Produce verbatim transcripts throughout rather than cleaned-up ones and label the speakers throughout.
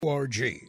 Speaker 1: org.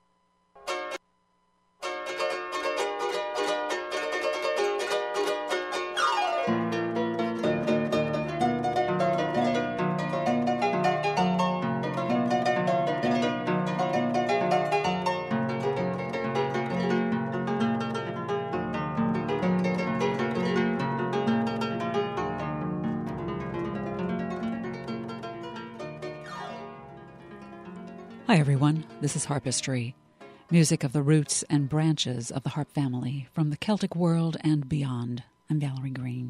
Speaker 2: Hi everyone, this is Harpistry, music of the roots and branches of the harp family from the Celtic world and beyond. I'm Valerie Green.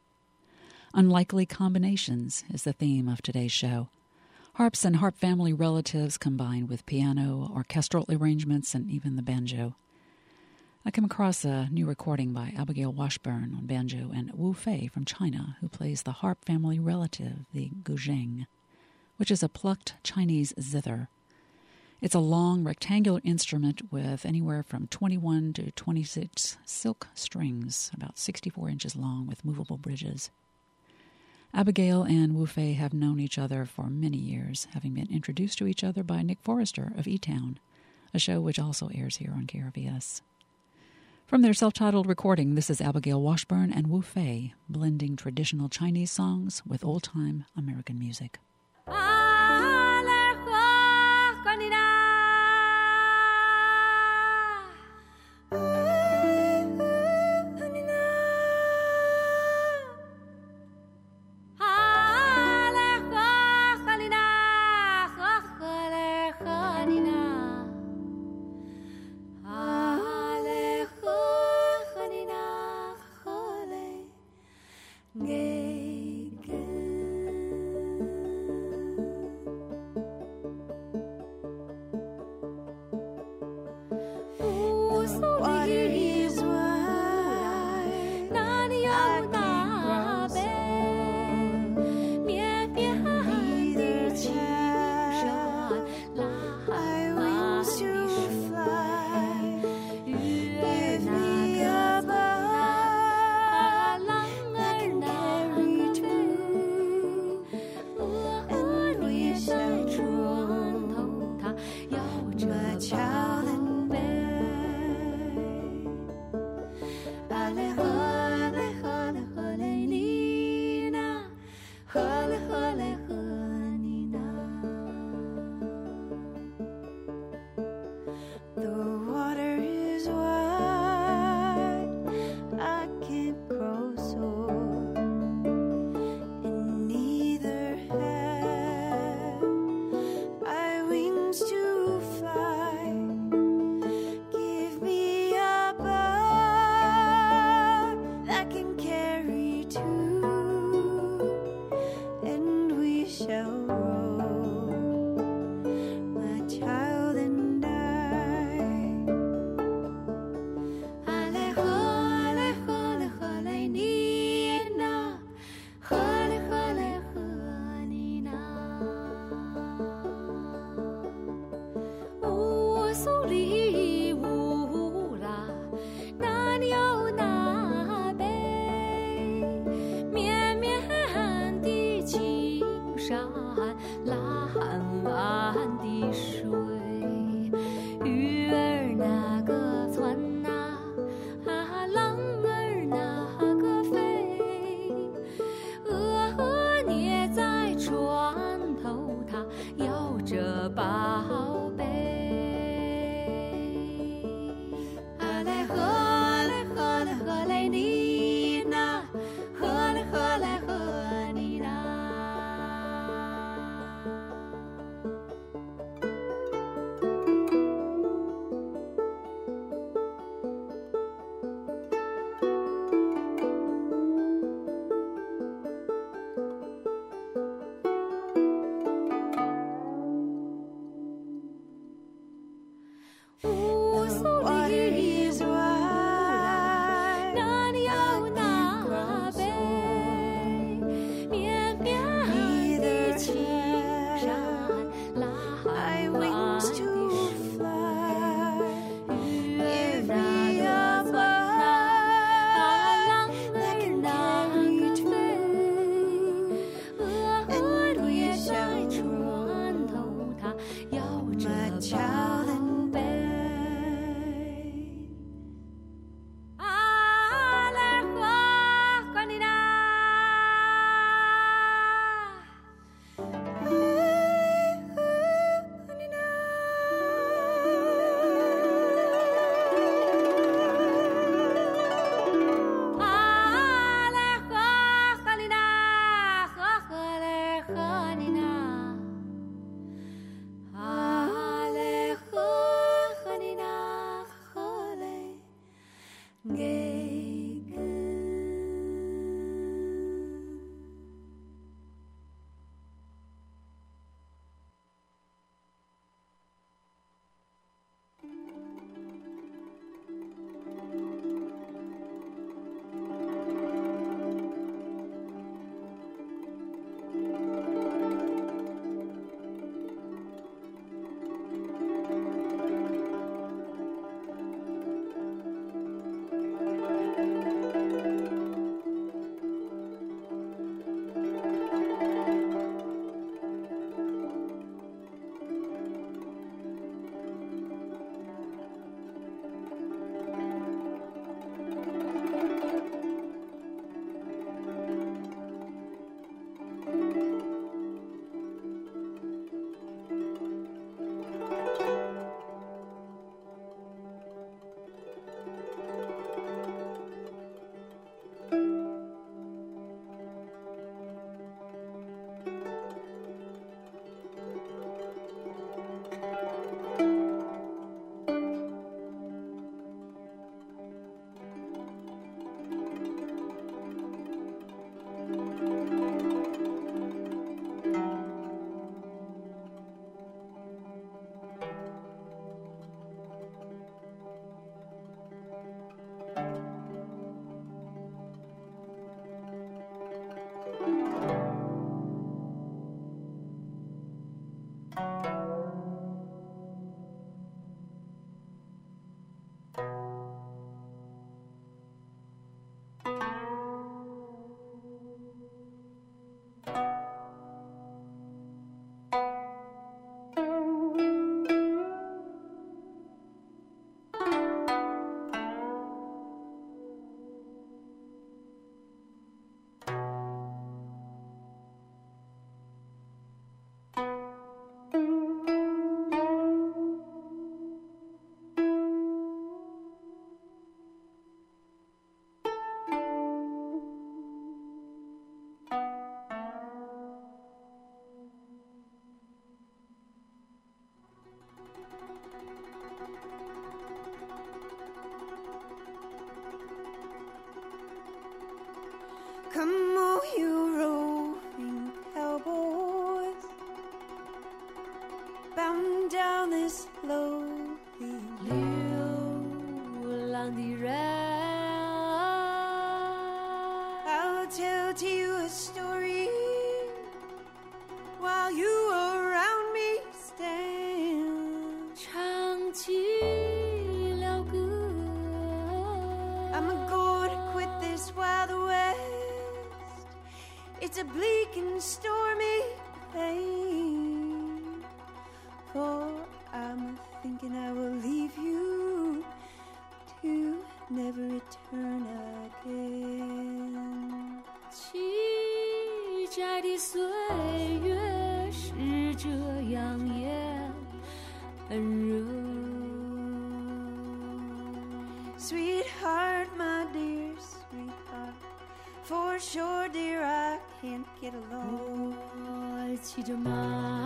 Speaker 2: Unlikely combinations is the theme of today's show. Harps and harp family relatives combined with piano, orchestral arrangements, and even the banjo. I came across a new recording by Abigail Washburn on banjo and Wu Fei from China, who plays the harp family relative, the guzheng, which is a plucked Chinese zither. It's a long, rectangular instrument with anywhere from twenty-one to twenty-six silk strings, about sixty-four inches long with movable bridges. Abigail and Wu Fei have known each other for many years, having been introduced to each other by Nick Forrester of E-Town, a show which also airs here on K R V S. From their self-titled recording, this is Abigail Washburn and Wu Fei, blending traditional Chinese songs with old-time American music.
Speaker 3: child.
Speaker 1: Come all you roving cowboys, bound down this lonely road.
Speaker 3: 流浪的人
Speaker 1: I'll tell to you a story while you around me stand.
Speaker 3: 唱起了歌
Speaker 1: I'm gonna quit this wild west. It's a bleak and stormy thing, for I'm thinking I will leave you to never return again.
Speaker 3: 七摘的岁月是这样也很热
Speaker 1: Sweetheart, my dear sweetheart, for sure, dear, I can't get along.
Speaker 3: 我骑着马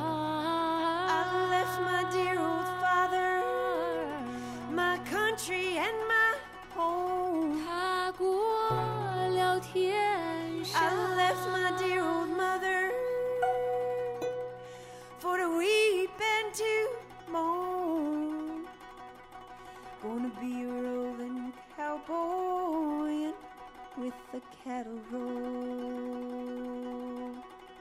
Speaker 1: I left my dear old father, my country and my home.
Speaker 3: 踏过了天上
Speaker 1: I left my dear old mother for to weep and to moan. Gonna be a roving cowboy with the cattle roll.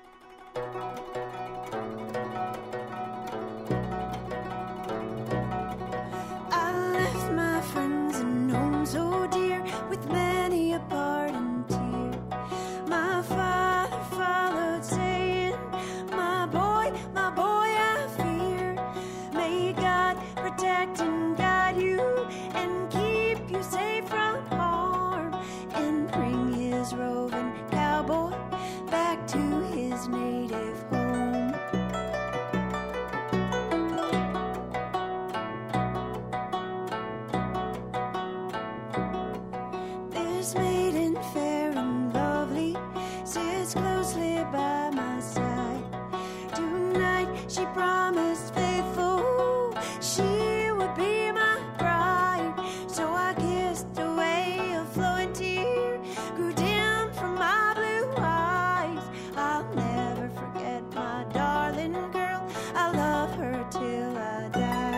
Speaker 1: I left my friends and home so dear, with many a parting tear. My father followed, saying, my boy, my boy, I fear. May God protect and guide you and keep you safe from harm, and bring his roving cowboy back to his native home. This maiden fair and lovely sits closely by my side. Tonight she promised faithful she would be my bride. So I kissed away a flowing tear, grew dim from my blue eyes. I'll never forget my darling girl, I love her till I die.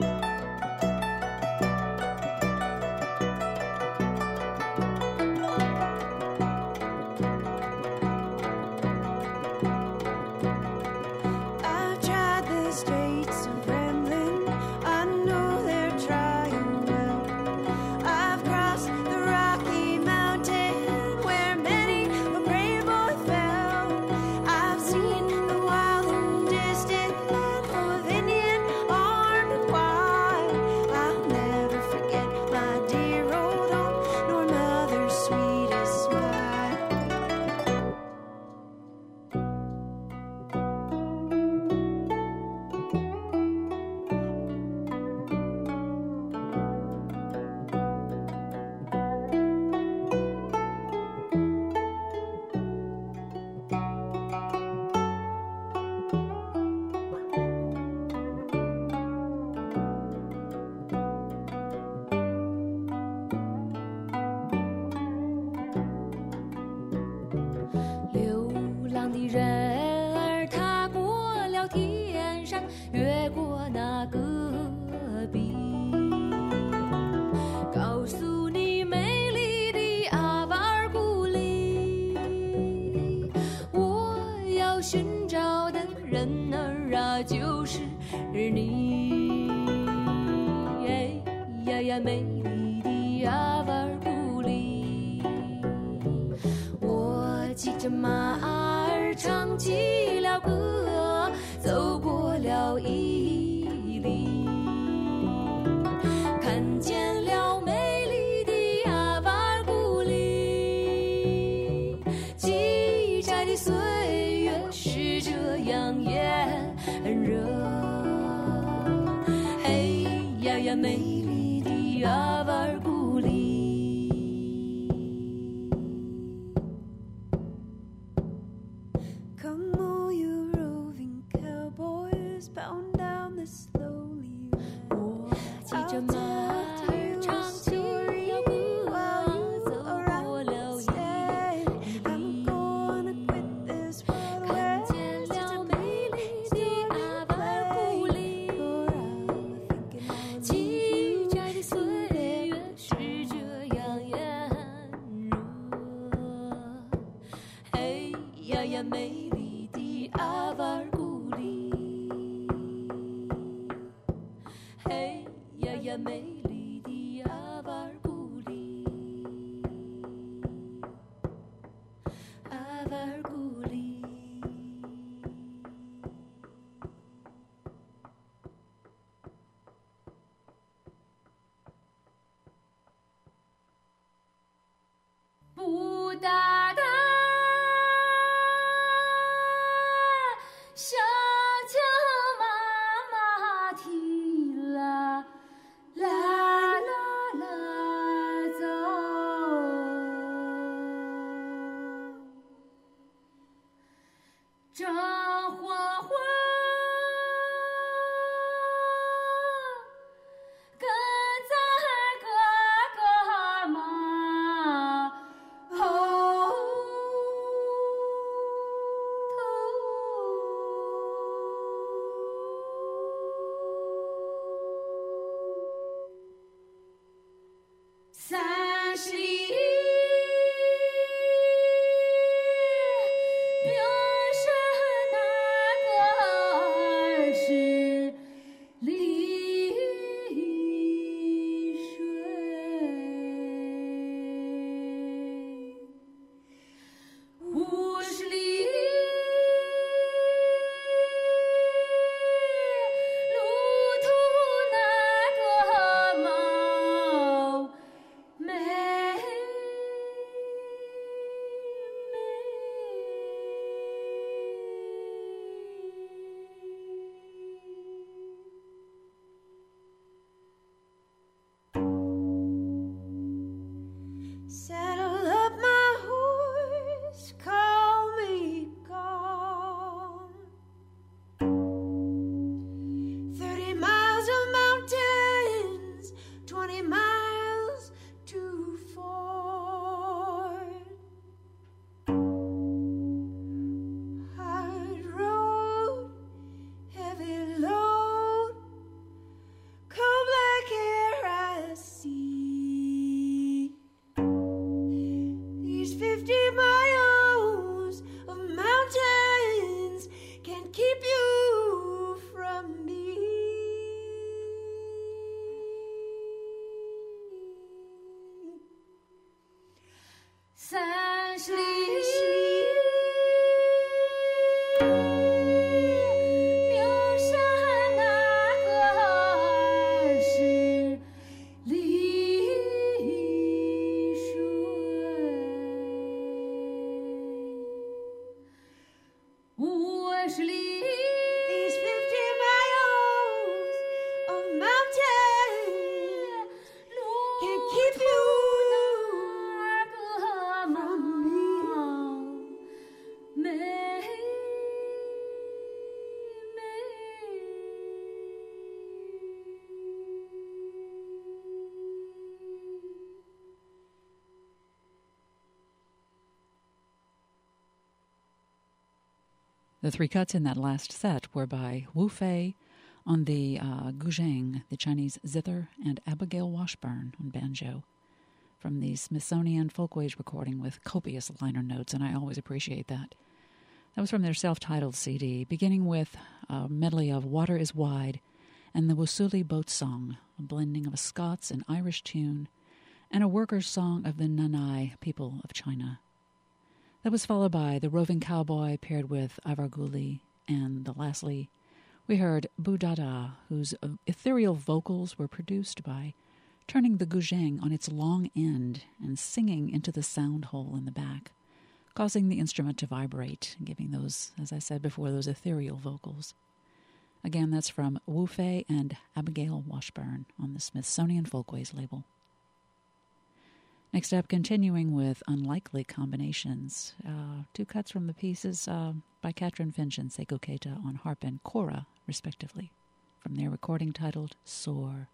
Speaker 1: I've tried the straits of rambling, I know they're trying well. I've crossed the Rocky Mountain where many a brave boy fell. I've seen the wild and distant land full of Indian armed and wild. I'll never forget my dear old home, nor mother's sweetest smile.
Speaker 3: "流浪的人儿踏过了天上，越过那戈壁，告诉你美丽的阿瓦尔古里，我要寻找的人儿啊，就是你。哎呀呀，美丽的阿瓦尔古里。我骑着马儿唱起了歌，走过了伊犁，看见了美丽的阿瓦尔古里。七摘的岁月是这样也很热，嘿呀呀，美丽的阿瓦尔古里。
Speaker 1: Come all you roving cowboys, bound down this slowly road.
Speaker 3: 我骑着马儿唱起了歌，走过了伊犁。 嘿呀呀，美丽的阿瓦尔古里，阿瓦尔古里。布达的小脚妈妈提啦啦啦啦走，这花花跟在哥哥妈后头，三十里冰山那个二十里水，五十里路途那个毛妹
Speaker 1: Saddle up my horse, call me gone. Thirty miles of mountains, twenty miles to ford. Hard road, heavy load, coal black hair I see. These fifty miles of mountains can keep you from me.
Speaker 3: 三十里冰山那个二十里水，五十里
Speaker 1: These fifty miles of mountains can keep you from me.
Speaker 3: 妹妹
Speaker 2: The three cuts in that last set were by Wu Fei on the uh, guzheng, the Chinese zither, and Abigail Washburn on banjo, from the Smithsonian Folkways recording with copious liner notes, and I always appreciate that. That was from their self-titled C D, beginning with a medley of Water is Wide and the Wasuli Boat Song, a blending of a Scots and Irish tune, and a workers' song of the Nanai people of China. That was followed by The Roving Cowboy paired with Avarguli, and the lastly, we heard Budada, whose ethereal vocals were produced by turning the guzheng on its long end and singing into the sound hole in the back, causing the instrument to vibrate, and giving those, as I said before, those ethereal vocals. Again, that's from Wu Fei and Abigail Washburn on the Smithsonian Folkways label. Next up, continuing with Unlikely Combinations, uh, two cuts from the pieces uh, by Katrin Finch and Seiko Keita on harp and kora, respectively, from their recording titled Soar.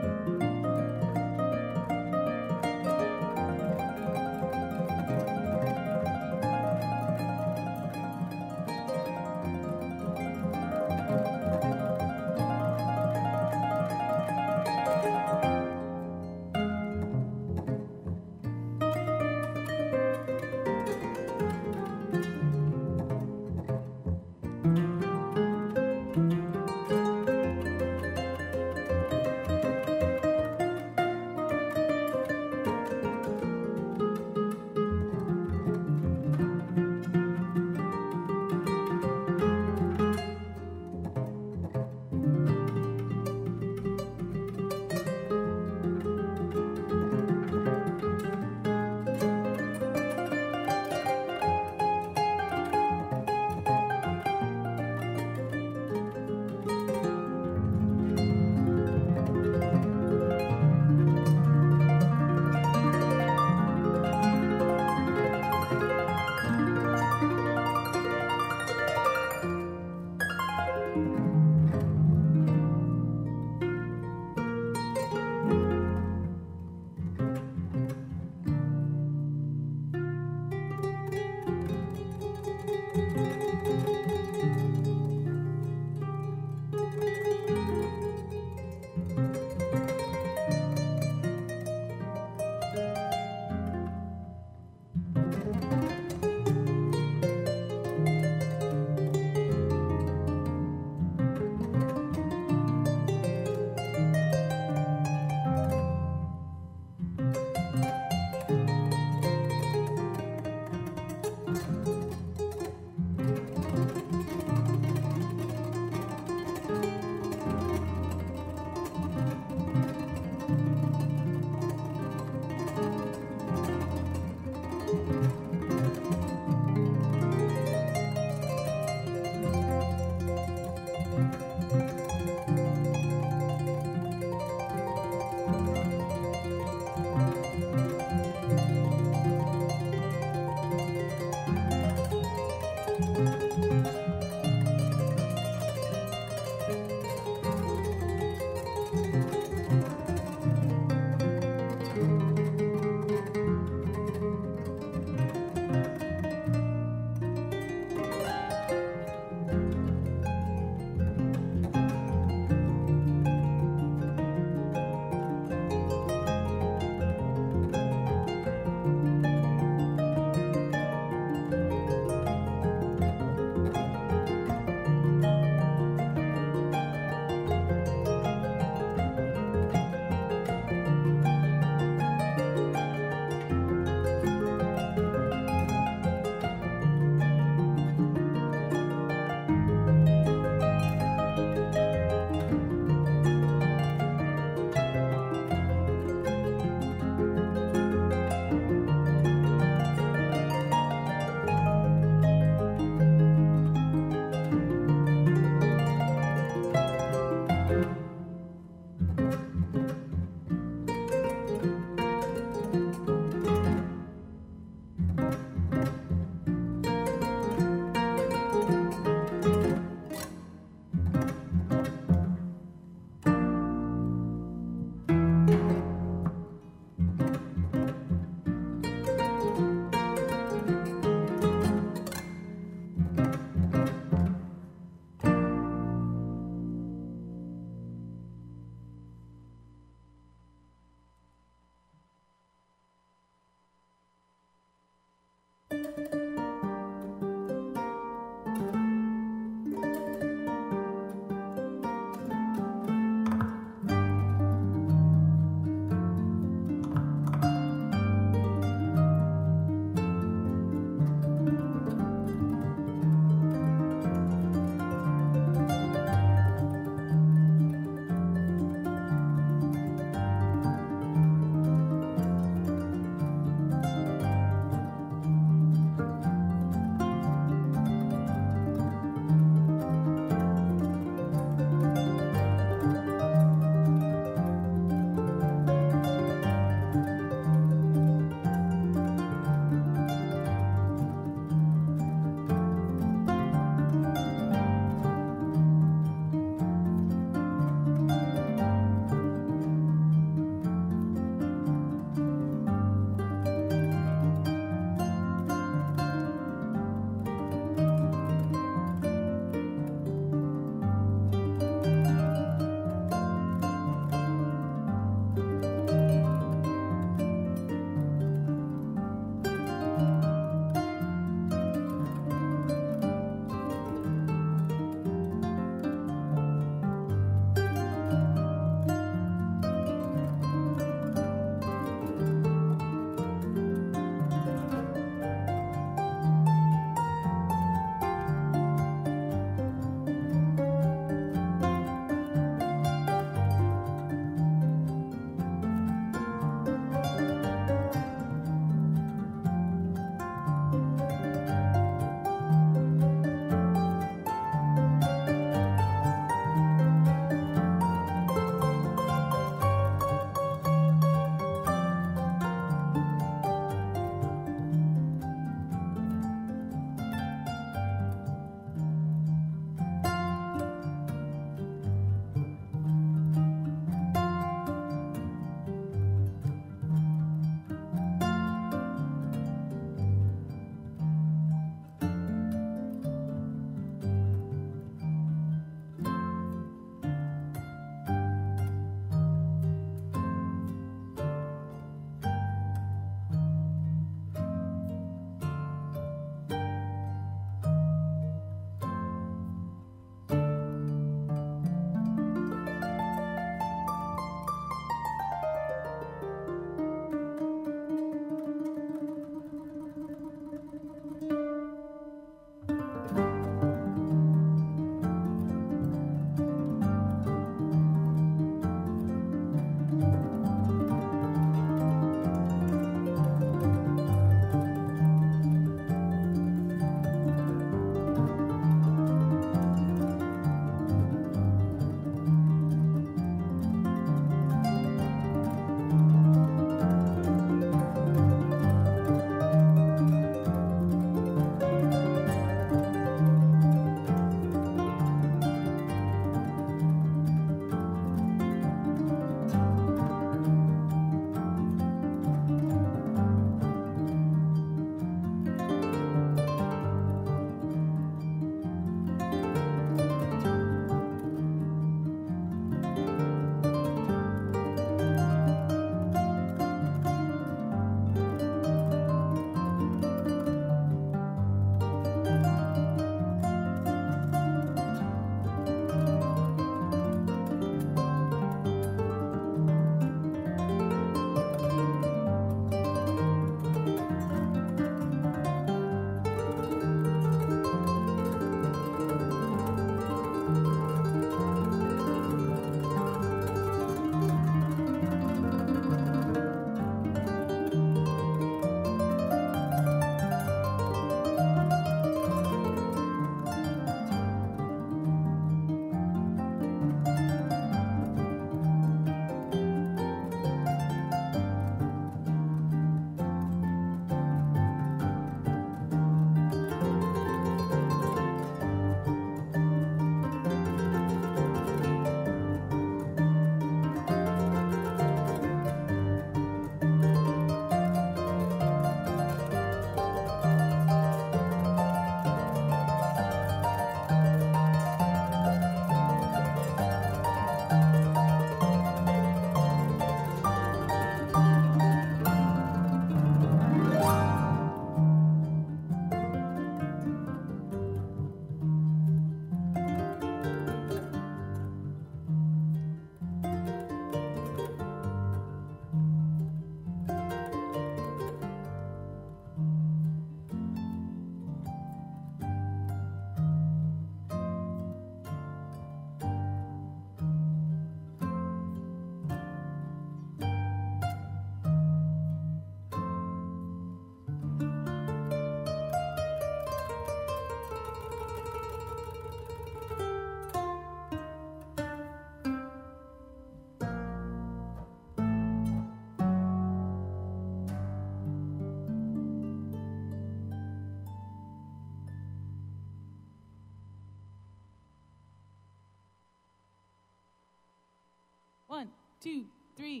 Speaker 4: two, three.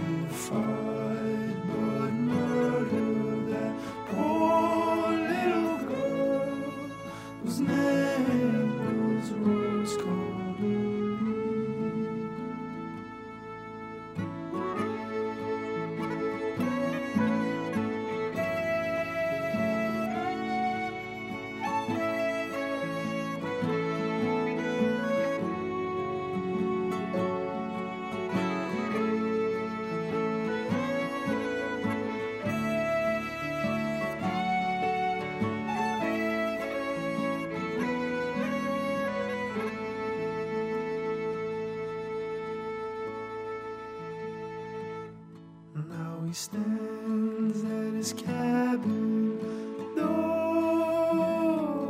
Speaker 5: Fight but murder that poor little
Speaker 4: he stands at his cabin door,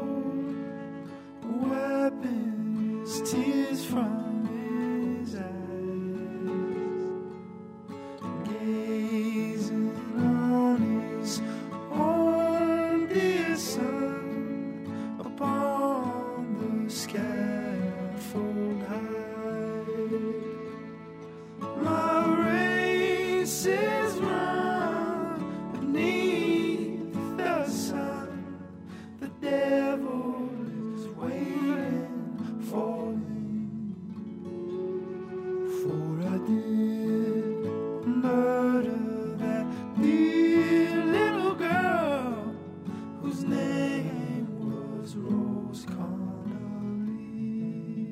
Speaker 4: wiping his tears from his eyes, gazing on his own dear son upon the scaffold high. My race is run beneath the sun. The devil is waiting for me, for I did murder that dear little girl whose name was Rose Connolly.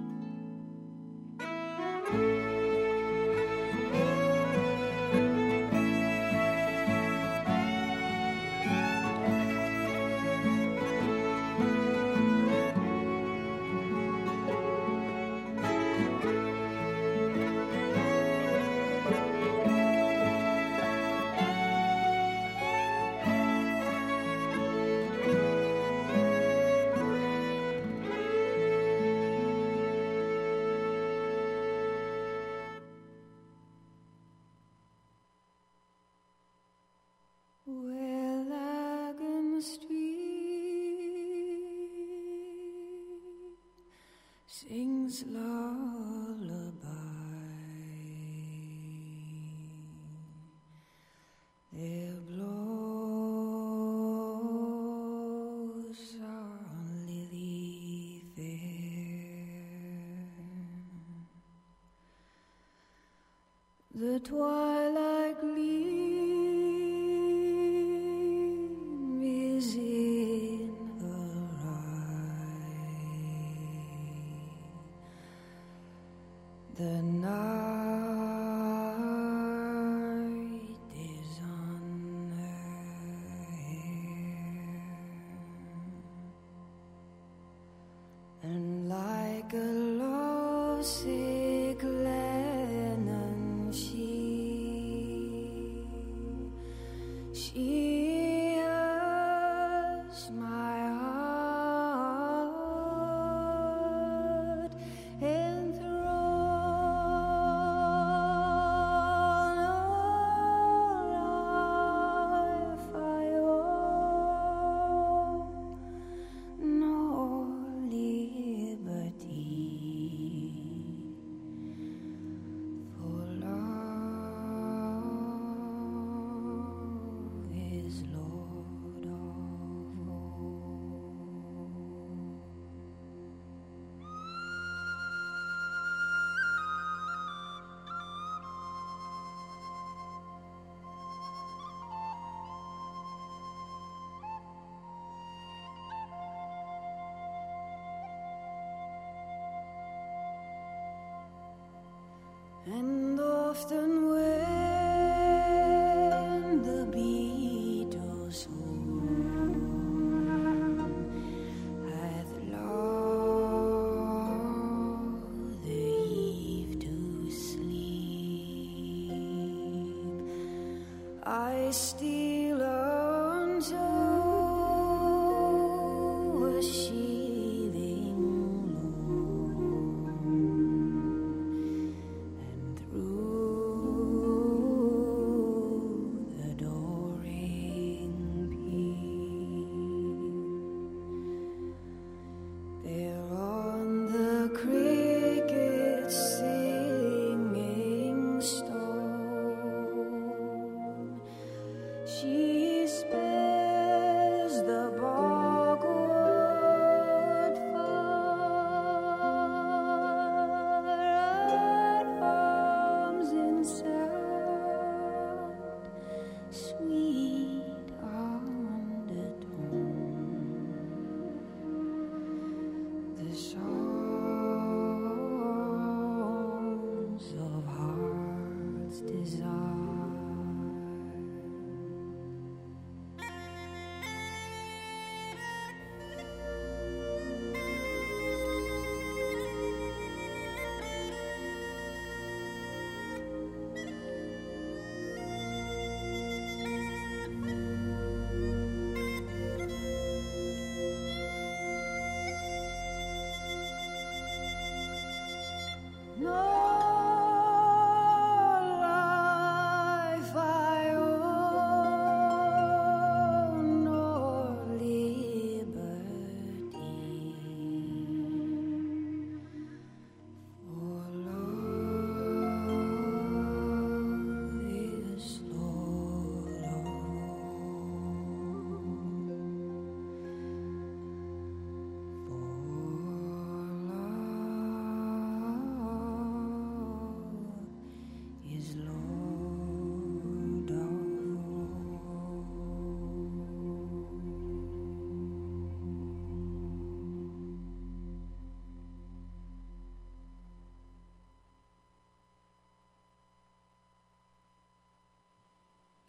Speaker 1: Well, Lagan Street sings lullaby. There blows on lily fair. The twilight gleam is in her eye. The night is on her hair, and like a lovesick Lennon she she has my heart enthroned. All life I owe, nor liberty, for love is Lord of all. And often when the Beatles home hath lulled the eve to sleep, I steal unto a sheathing loom, and through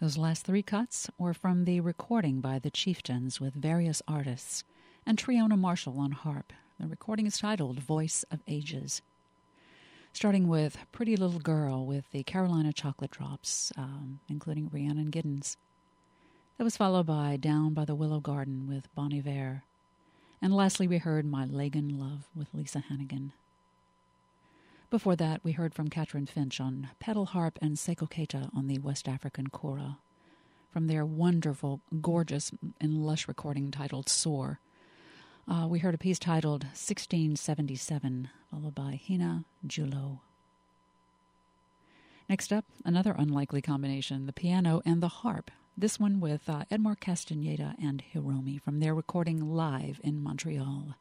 Speaker 2: Those last three cuts were from the recording by the Chieftains with various artists and Triona Marshall on harp. The recording is titled Voice of Ages. Starting with Pretty Little Girl with the Carolina Chocolate Drops, um, including Rhiannon Giddens. That was followed by Down by the Willow Garden with Bon Iver. And lastly, we heard My Lagan Love with Lisa Hannigan. Before that, we heard from Catherine Finch on pedal harp and Sekou Keita on the West African kora, from their wonderful, gorgeous, and lush recording titled Soar. Uh, we heard a piece titled sixteen seventy-seven, followed by Hina Julo. Next up, another unlikely combination, the piano and the harp. This one with uh, Edmar Castaneda and Hiromi from their recording live in Montreal.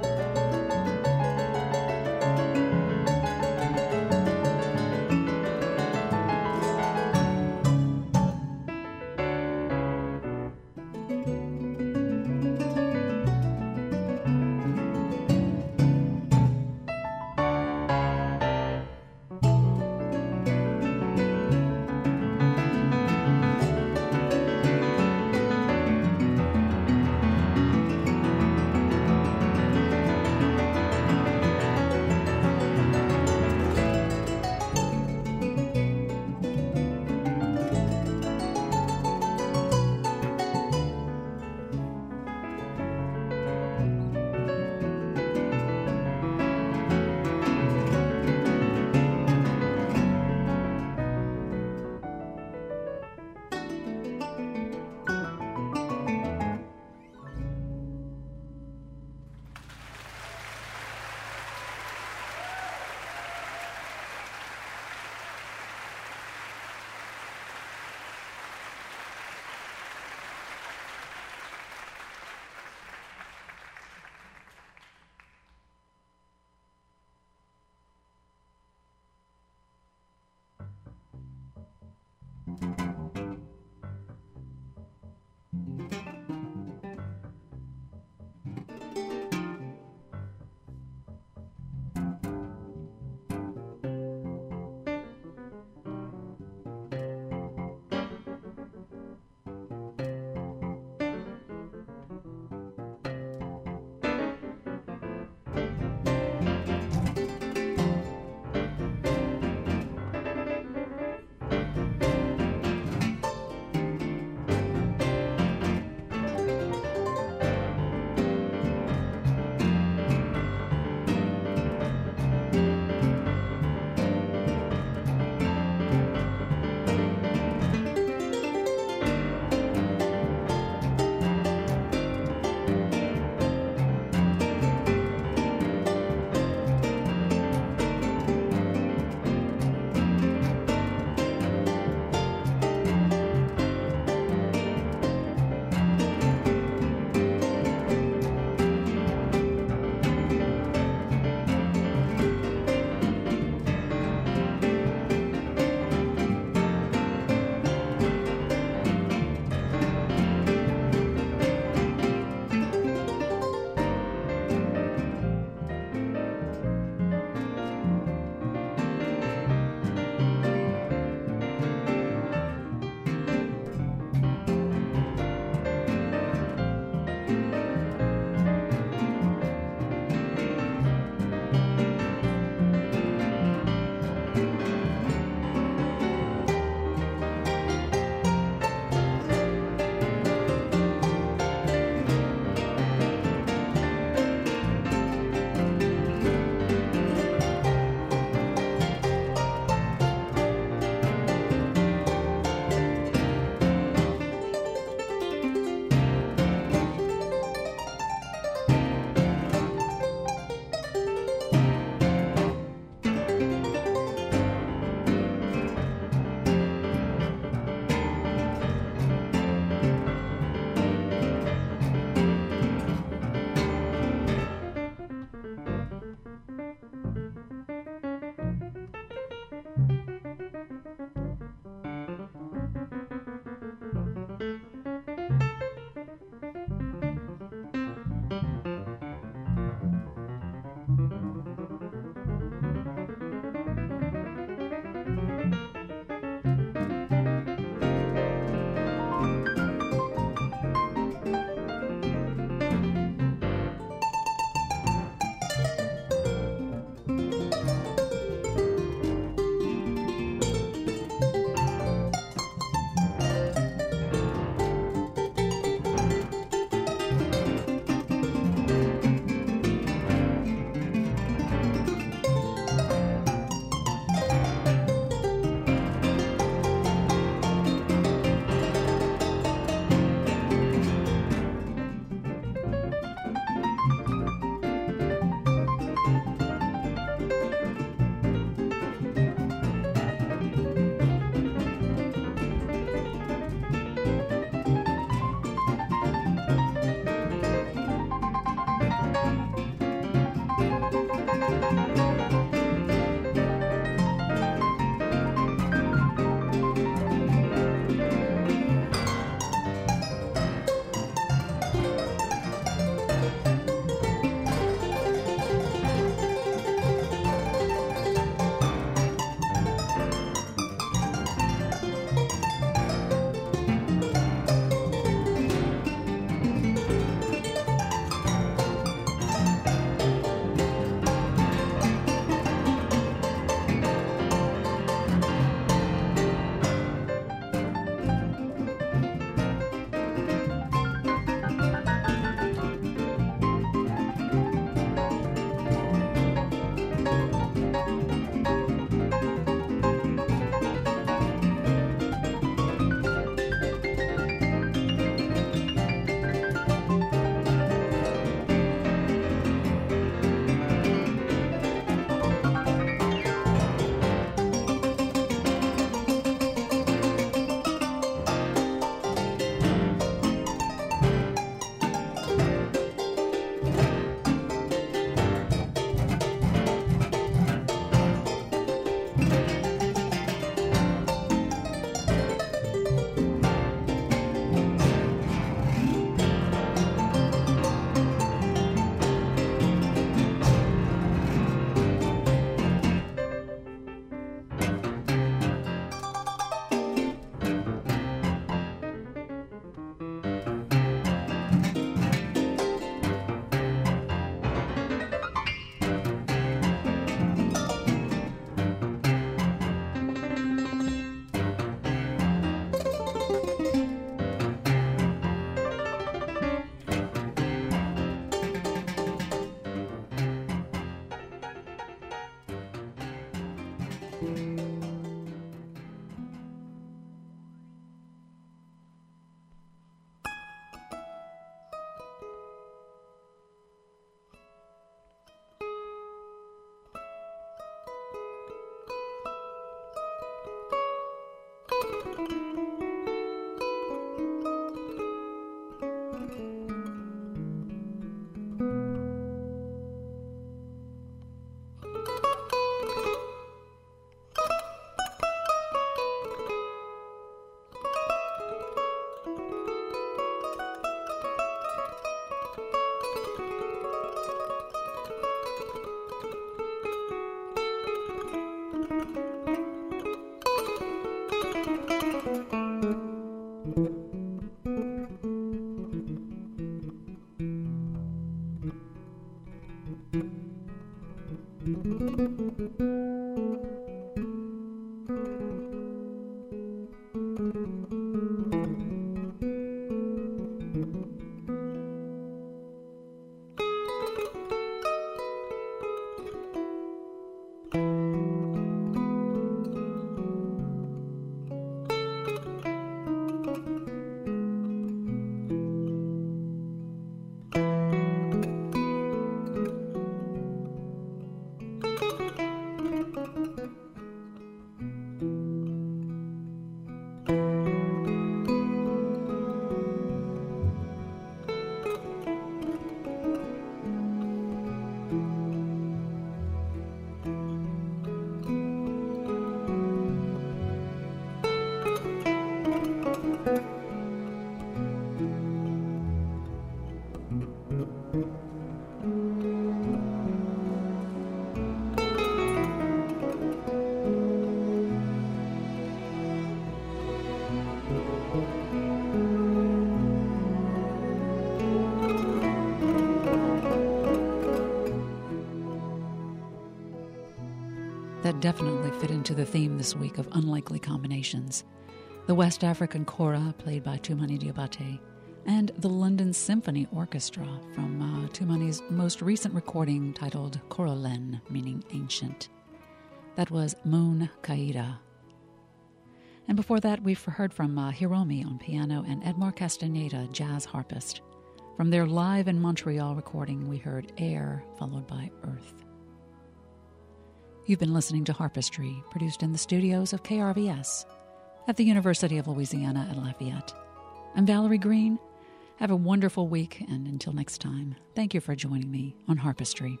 Speaker 2: That definitely fit into the theme this week of unlikely combinations. The West African Kora, played by Toumani Diabaté, and the London Symphony Orchestra from uh, Toumani's most recent recording titled Korolen, meaning ancient. That was Moon Kaida. And before that, we've heard from uh, Hiromi on piano and Edmar Castaneda, jazz harpist. From their live in Montreal recording, we heard Air, followed by Earth. You've been listening to Harpistry, produced in the studios of K R V S at the University of Louisiana at Lafayette. I'm Valerie Green. Have a wonderful week, and until next time, thank you for joining me on Harpistry.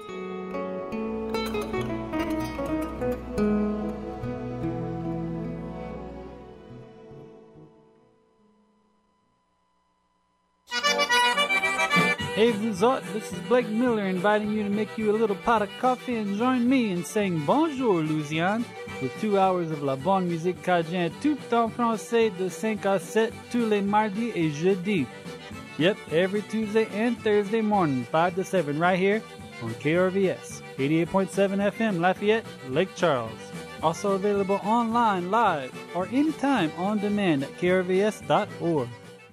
Speaker 5: Hey, vous autres, this is Blake Miller inviting you to make you a little pot of coffee and join me in saying Bonjour, Louisiane, with two hours of la bonne musique cajun tout en français de cinq à sept tous les mardis et jeudis. Yep, every Tuesday and Thursday morning, five to seven, right here on K R V S, eighty-eight point seven F M, Lafayette, Lake Charles. Also available online, live, or anytime on demand at K R V S dot org.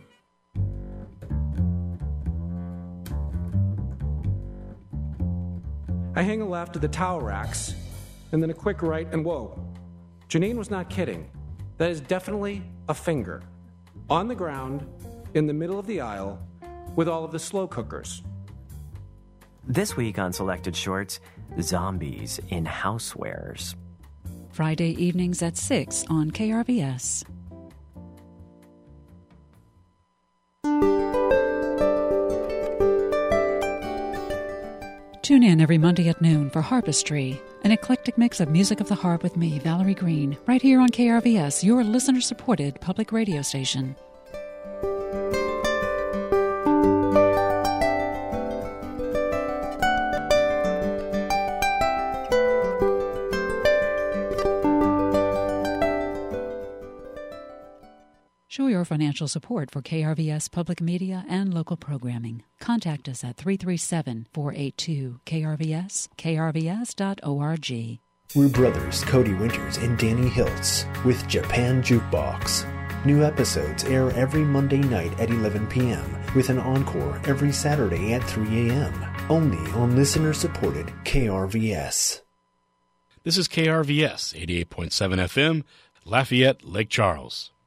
Speaker 6: I hang a left to the towel racks, and then a quick right, and whoa. Janine was not kidding. That is definitely a finger. On the ground, in the middle of the aisle, with all of the slow cookers.
Speaker 7: This week on Selected Shorts, zombies in housewares.
Speaker 2: Friday evenings at six on K R V S. Tune in every Monday at noon for Harpistry, an eclectic mix of music of the harp with me, Valerie Green, right here on K R V S, your listener-supported public radio station. Show your financial support for K R V S public media and local programming. Contact us at three three seven, four eight two, K R V S, K R V S dot org.
Speaker 8: We're brothers Cody Winters and Danny Hiltz with Japan Jukebox. New episodes air every Monday night at eleven p.m. with an encore every Saturday at three a.m. Only on listener-supported K R V S.
Speaker 9: This is K R V S, eighty-eight point seven F M, Lafayette, Lake Charles.